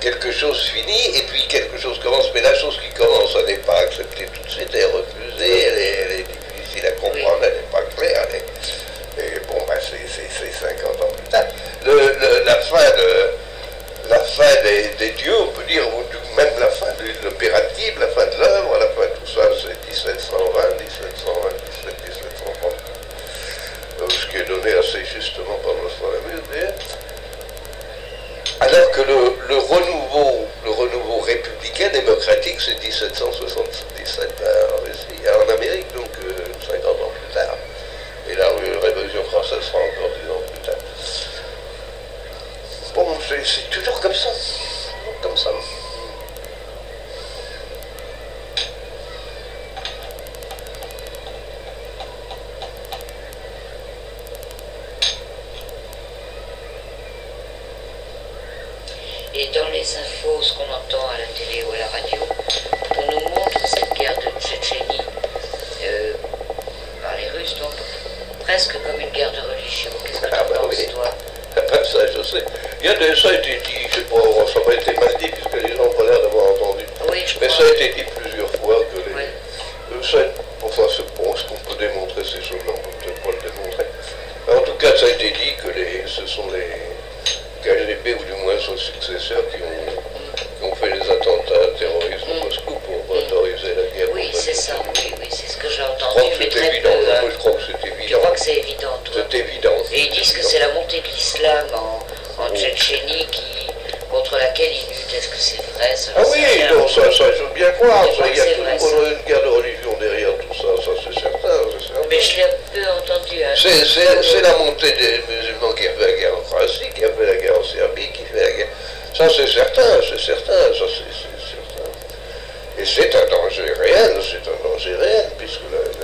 quelque chose finit, et puis quelque chose commence, mais la chose qui commence, elle n'est pas acceptée tout de suite, elle est refusée, elle est difficile à comprendre, elle n'est pas claire, et bon, ben c'est 50 ans plus tard. La fin des dieux, on peut dire, même la fin de l'opérative, la fin de l'œuvre, la fin de tout ça, c'est 1720, 1730. Ce qui est donné assez justement par l'astronomie, alors que le renouveau républicain démocratique, c'est 1777 en Amérique, donc 50 ans plus tard. Et la Révolution française sera encore 10 ans plus tard. Bon, c'est toujours comme ça. Comme ça. Et dans les infos, ce qu'on entend à la télé ou à la radio, on nous montre cette guerre de Tchétchénie par les Russes, donc presque comme une guerre de religion. Qu'est-ce que tu en penses, toi? Ça, je sais. Ça a été dit, je sais pas, ça n'a pas été mal dit, puisque les gens n'ont pas l'air d'avoir entendu. Oui, mais ça a été dit plusieurs fois que enfin, ce qu'on peut démontrer ces choses-là, on peut peut-être pas le démontrer. En tout cas, ça a été dit que ce sont les KGB, ou du moins son successeur, qui ont fait les attentats terroristes de Moscou pour autoriser la guerre. Oui, c'est ça, oui, c'est ce que j'ai entendu. Je crois que c'est évident. Moi, je crois que c'est évident. Je crois que c'est évident, toi. C'est évident. Et ils disent que c'est la montée de l'islam en Tchétchénie contre laquelle ils luttent. Est-ce que c'est vrai, ça? Ah oui, non, ça je veux bien croire. Il y a toujours vrai, une guerre de religion derrière tout ça, c'est certain. Mais je l'ai un peu entendu. Hein. C'est la montée des musulmans qui a fait la guerre en Croatie, qui a fait la guerre en Serbie, qui fait la guerre. Ça c'est certain, ça c'est certain. Et c'est un danger réel, puisque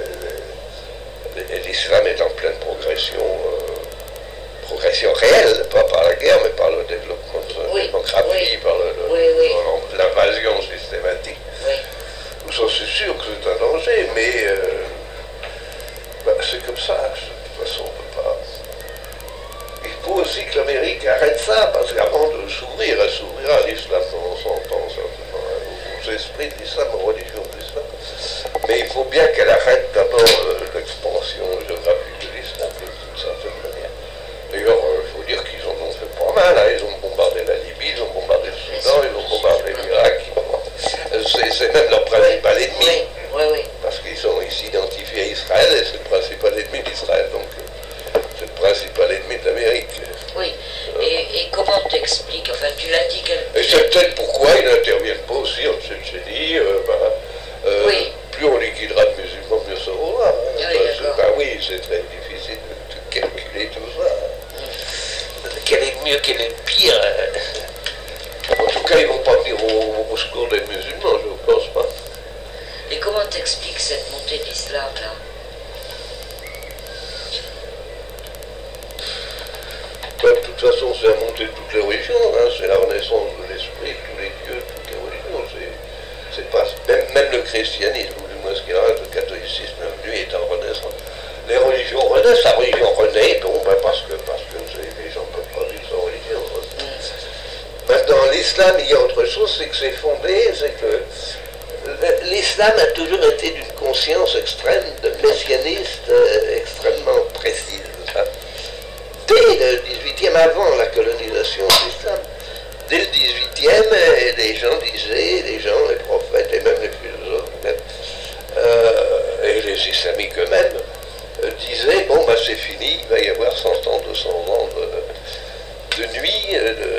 l'islam est en pleine progression réelle, pas par la guerre, mais par le développement de la démocratie, par l'invasion systématique. Oui. Ça c'est sûr que c'est un danger, mais c'est comme ça, de toute façon on ne peut pas. Il faut aussi que l'Amérique arrête ça, parce qu'avant de s'ouvrir, elle s'ouvrira à l'islam dans 100 ans, aux esprits de l'islam, aux religions de l'islam. Mais il faut bien qu'elle arrête d'abord l'expansion géographique de l'islam, d'une certaine manière. D'ailleurs, il faut dire qu'ils en ont fait pas mal, hein. Ils ont bombardé la Libye, ils ont bombardé le Soudan, ils ont bombardé l'Irak. C'est même leur principal ennemi. Parce qu'ils s'identifient à Israël et c'est le principal ennemi d'Israël. Donc, c'est le principal ennemi de l'Amérique. Oui. Et comment t'expliques, enfin, tu l'as dit Et c'est peut-être pourquoi ils n'interviennent pas aussi en Tchétchénie. Plus on liquidera de musulmans, mieux ça vaudra. Oui, c'est très difficile de calculer tout ça. Quel est le mieux, quel est le pire? En tout cas, ils ne vont pas venir au secours des musulmans, je ne pense pas. Et comment t'expliques cette montée de l'islam, là? De toute façon, c'est la montée de toutes les religions, hein. C'est la renaissance de l'esprit, tous les dieux, toutes les religions. C'est pas, même le christianisme, ou du moins ce qu'il reste, le catholicisme, lui, est en renaissance. Les religions renaissent, la religion renaît, parce que les gens ne peuvent pas vivre sans religion. Maintenant, l'islam, il y a autre chose, c'est que c'est fondé, c'est que l'islam a toujours été d'une conscience extrême, de messianiste extrêmement précise. Dès le 18e, avant la colonisation de l'islam, dès le 18e, les gens disaient, les prophètes et même les philosophes, et les islamiques eux-mêmes, disaient, c'est fini, il va y avoir 100 ans, 200 ans de nuit,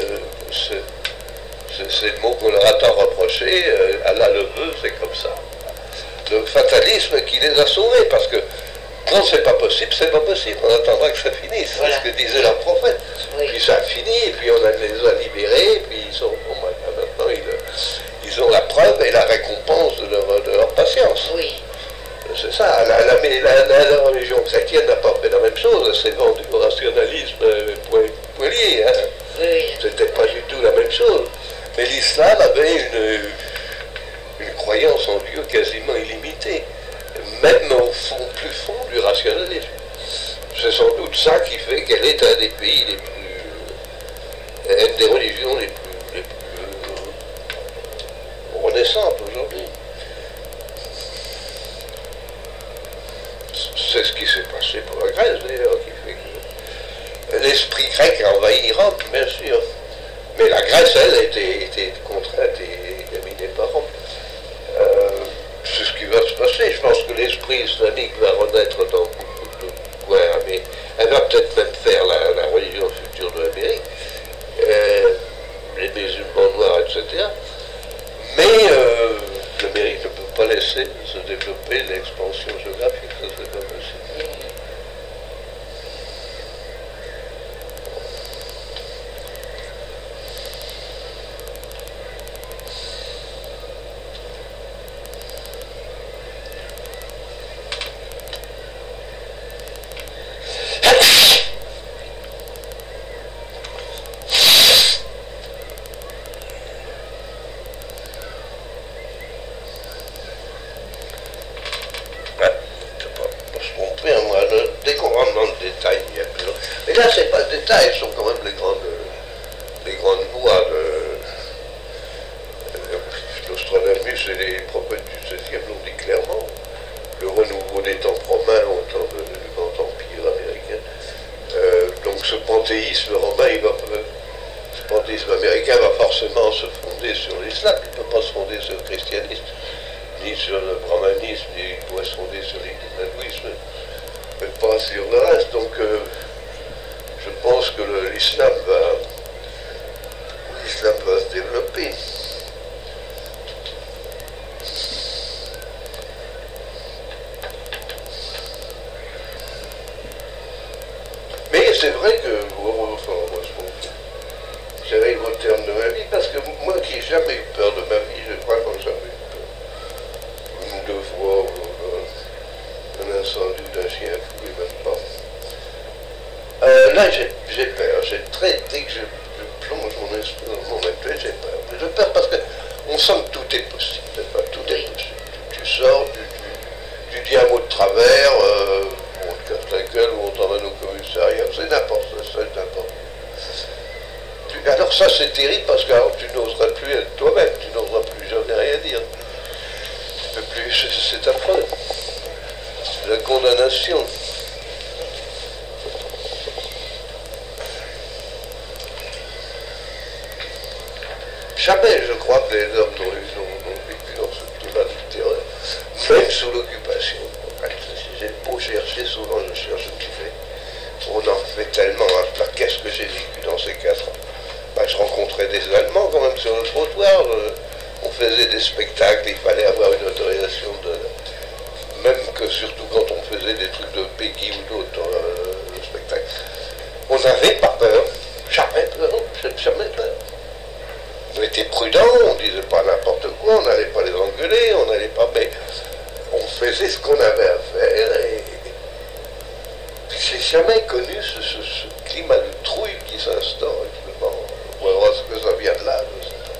c'est le mot qu'on leur a tant reproché, Allah le veut, c'est comme ça. Le fatalisme qui les a sauvés, parce que quand c'est pas possible, c'est pas possible. On attendra que ça finisse. C'est ce que disait leur prophète. Puis ça a fini, et puis on les a libérés, et puis ils sont. Maintenant, ils ont la preuve et la récompense de leur patience. Oui. C'est ça. La religion chrétienne n'a pas fait la même chose. Elle s'est vendue au rationalisme poilier. Hein. Oui. C'était pas du tout la même chose. Mais l'islam avait une croyance en Dieu quasiment illimitée. Même au plus fond du rationalisme. C'est sans doute ça qui fait qu'elle est un des pays les plus. une des religions les plus Mais la Grèce, elle, était contrainte et éliminée par Rome. C'est ce qui va se passer. Je pense que l'esprit islamique va renaître dans beaucoup de coins, mais elle va peut-être même faire la religion future de l'Amérique, les musulmans noirs, etc. Mais l'Amérique ne peut pas laisser se développer l'expansion géographique, ça c'est pas possible. Dès qu'on rentre dans le détail, il y a plus. Mais là, c'est pas le détail, ce sont quand même les grandes lois de Nostradamus et les prophètes du XVIe l'ont dit clairement. Le renouveau des temps romains au temps du Grand Empire américain. Donc ce panthéisme romain, ce panthéisme américain va forcément se fonder sur l'islam. Il ne peut pas se fonder sur le christianisme, ni sur le brahmanisme, ni il pourrait se fonder sur l'hindouisme. Mais pas sur le reste. Donc je pense que l'islam va se développer. Mais c'est vrai que j'avais au terme de ma vie, parce que moi qui n'ai jamais eu peur de ma vie, je crois qu'on n'a jamais eu peur. Une ou deux fois, un incendie d'un chien fou, et même pas. Là, j'ai peur. Dès que je plonge mon esprit dans le monde actuel, j'ai peur. Mais j'ai peur parce qu'on sent que tout est possible. Tout est possible. Tu sors, tu dis un mot de travers, on te casse la gueule ou on t'emmène au commissariat. C'est n'importe quoi, c'est n'importe quoi. Alors ça, c'est terrible parce que tu n'oseras plus être toi-même, tu n'oseras plus jamais rien dire. Tu peux plus, c'est affreux. La condamnation. Jamais, je crois, que les hommes n'ont vécu dans ce climat de terreur, même sous l'occupation. J'ai beau chercher, souvent je cherche ce qui fait. On en fait tellement. Qu'est-ce que j'ai vécu dans ces 4 ans? Je rencontrais des Allemands quand même sur le trottoir. On faisait des spectacles, il fallait avoir une autorisation même que surtout quand on faisait des trucs de Peggy ou d'autres spectacles. On n'avait pas peur, jamais peur. On était prudents, on disait pas n'importe quoi, on n'allait pas les engueuler, on n'allait pas, mais on faisait ce qu'on avait à faire et j'ai jamais connu ce climat de trouille qui s'instaure. On va voir ce que ça vient de là, je sais pas.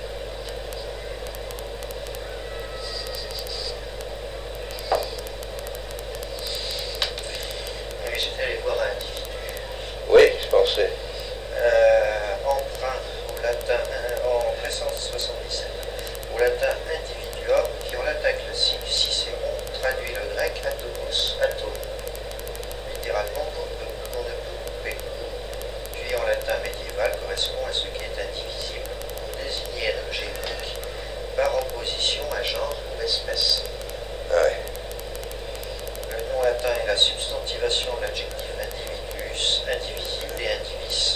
J'étais allé voir un individu. Oui, je pensais. Emprunt au latin, en 1377, au latin individuum, qui en latin classique, Cicéron traduit le grec atomos, atome, littéralement on ne peut couper. Puis en latin médiéval correspond à ce qui est indivisible, pour désigner un objet unique, par opposition à genre ou espèce. Ouais. Le nom latin est la substantivation de l'adjectif individus, indivisible et indivis.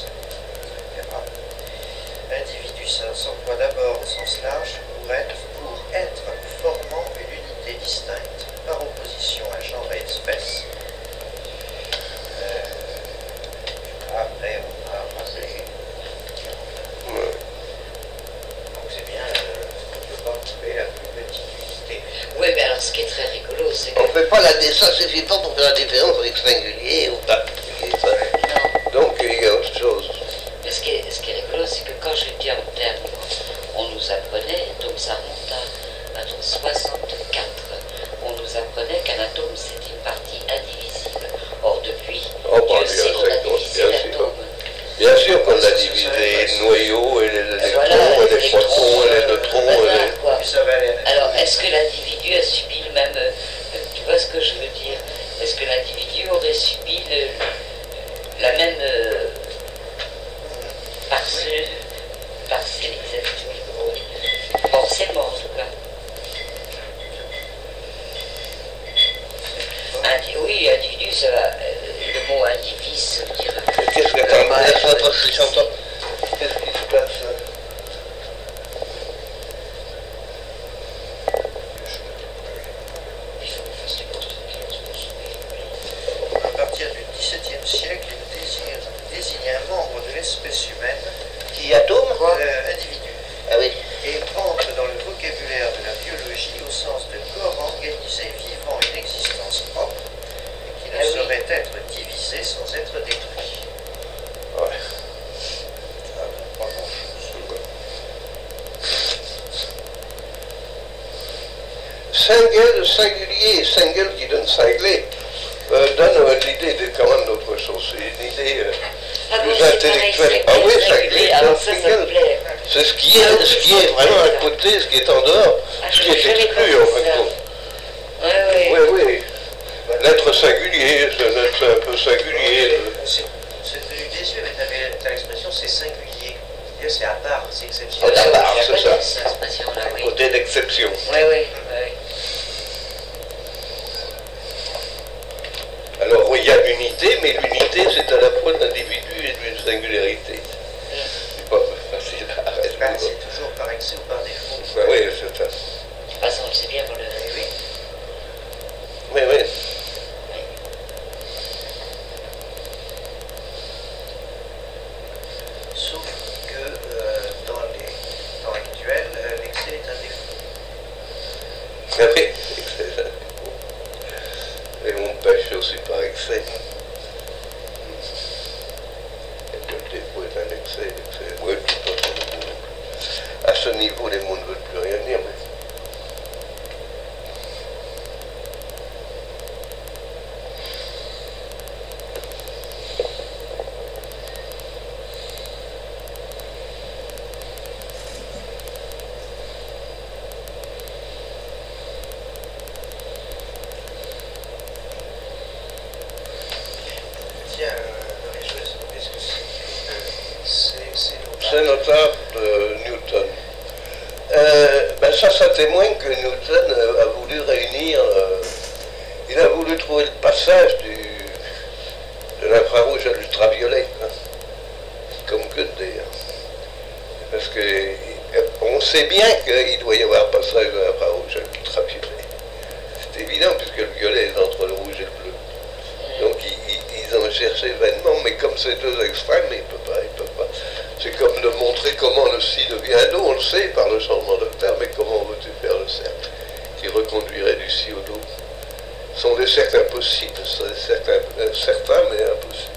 Individus s'emploie d'abord au sens large pour être formant une unité distincte, par opposition à genre et espèce. Après, on a passé. Ouais. Donc c'est bien, on ne peut pas trouver la plus petite unité. Oui, mais alors ce qui est très rigolo, c'est que. On ne fait pas ça suffit pas pour faire la différence avec singulier ou particulier. Non. Donc il y a autre chose. Mais ce qui est rigolo, c'est que quand j'étais en terme, on nous apprenait, donc ça remonte à 64, on nous apprenait qu'un atome c'était une partie indivisible. Or depuis, Dieu sait qu'on a divisé l'atome. Bien sûr qu'on a divisé les noyaux et les électrons, Voilà, et les protons et les neutrons. voilà, quoi. Ça va aller. Alors, est-ce que l'individu a subi le même... tu vois ce que je veux dire? Est-ce que l'individu aurait subi la même single, singulier, single qui donne cinglé, donne l'idée quand même d'autre chose. C'est une idée plus intellectuelle. Ah oui, cinglé, c'est ce qui est vraiment à côté, ce qui est en dehors, ce qui est exclu en fin de compte. Oui, oui. L'être singulier, c'est un être un peu singulier. C'est venu des yeux, mais t'as l'expression c'est singulier. C'est à part, c'est exceptionnel. À part, c'est ça. Cette expression-là, oui. Côté d'exception. Oui, oui, oui. Alors oui, il y a l'unité, mais l'unité c'est à la fois de l'individu et d'une singularité. C'est pas facile à résoudre. C'est toujours par excès ou par défaut. Ben oui, c'est ça. De toute façon, on le sait bien pour le. Oui. Oui, oui. Sauf que dans les temps actuels, l'excès est un défaut. Ah oui, et on pêche aussi par excès. Et que le défaut est un excès. Oui, de toute façon, à ce niveau, les mots ne veulent plus rien dire. Mais... Tiens, Marie-Josée, est-ce que C'est notable de Newton. Ben ça témoigne que Newton a voulu réunir, il a voulu trouver le passage de l'infrarouge à l'ultraviolet, hein, comme Goethe d'ailleurs. Parce qu'on sait bien qu'il doit y avoir un passage de l'infrarouge à l'ultraviolet. C'est évident puisque le violet est entre le rouge et le bleu. Donc ils ont cherché vainement, mais comme c'est deux extrêmes, ils ne peuvent pas. C'est comme de montrer comment le si devient do, on le sait par le changement d'octave, mais comment veux-tu faire le cercle qui reconduirait du si au do? Ce sont des cercles impossibles, ce sont des cercles certains mais impossibles.